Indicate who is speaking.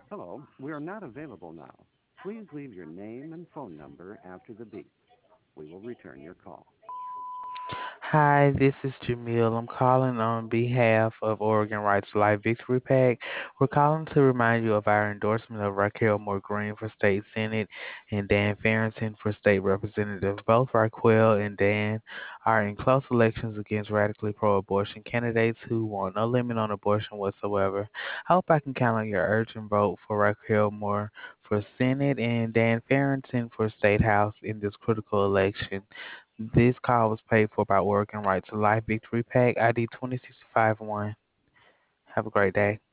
Speaker 1: Hello, we are not available now. Please leave your name and phone number after the beep. We will return your call.
Speaker 2: Hi, this is Jamil. I'm calling on behalf of Oregon Rights Life Victory PAC. We're calling to remind you of our endorsement of Raquel Moore Green for State Senate and Dan Farrington for State Representative. Both Raquel and Dan are in close elections against radically pro-abortion candidates who want no limit on abortion whatsoever. I hope I can count on your urgent vote for Raquel Moore for Senate and Dan Farrington for State House in this critical election. This call was paid for by Oregon Right to Life Victory PAC ID 2065-1. Have a great day.